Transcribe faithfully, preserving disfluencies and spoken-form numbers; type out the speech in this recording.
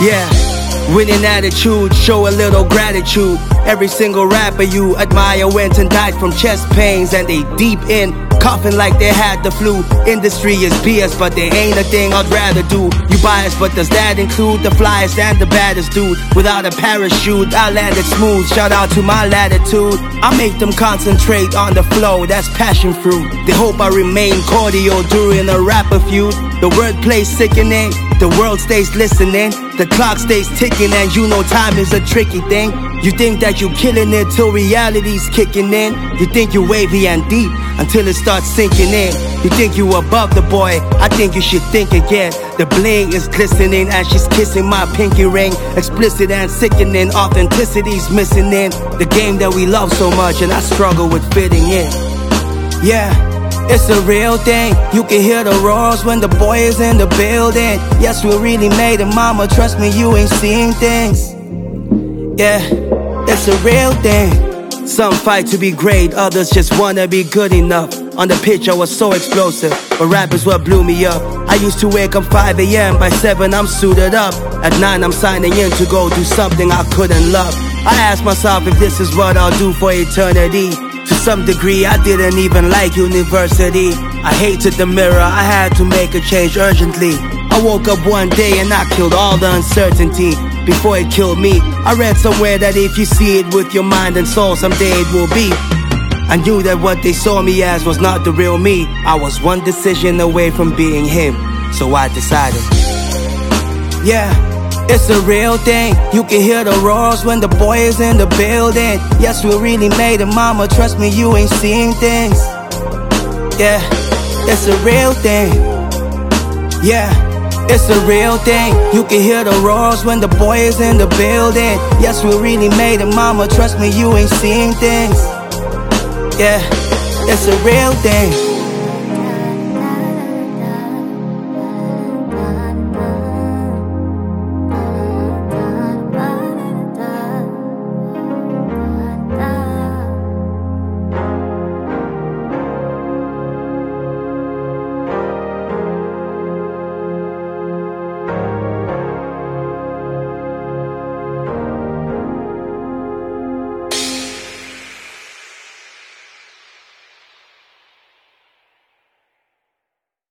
Yeah, winning attitude, show a little gratitude. Every single rapper you admire went and died from chest pains, and they deep in, coughing like they had the flu. Industry is B S, but there ain't a thing I'd rather do. You biased, but does that include the flyest and the baddest dude? Without a parachute, I landed smooth. Shout out to my latitude. I make them concentrate on the flow, that's passion fruit. They hope I remain cordial during a rapper feud. The wordplay sickening, the world stays listening, the clock stays ticking, and you know time is a tricky thing. You think that you killing it till reality's kicking in. You think you wavy and deep until it starts sinking in. You think you above the boy, I think you should think again. The bling is glistening and she's kissing my pinky ring. Explicit and sickening, authenticity's missing in the game that we love so much, and I struggle with fitting in. Yeah, it's a real thing. You can hear the roars when the boy is in the building. Yes, we really made it, mama, trust me, you ain't seeing things. Yeah, it's a real thing. Some fight to be great, others just wanna be good enough. On the pitch I was so explosive, but rap is what blew me up. I used to wake up five A M, by seven I'm suited up. At nine I'm signing in to go do something I couldn't love. I asked myself if this is what I'll do for eternity. To some degree I didn't even like university. I hated the mirror, I had to make a change urgently. I woke up one day and I killed all the uncertainty before it killed me. I read somewhere that if you see it with your mind and soul, someday it will be. I knew that what they saw me as was not the real me. I was one decision away from being him, so I decided. Yeah, it's a real thing. You can hear the roars when the boy is in the building. Yes, we really made it, mama, trust me, you ain't seeing things. Yeah, it's a real thing. Yeah, it's a real thing. You can hear the roars when the boy is in the building. Yes, we really made it, mama, trust me, you ain't seeing things. Yeah, it's a real thing.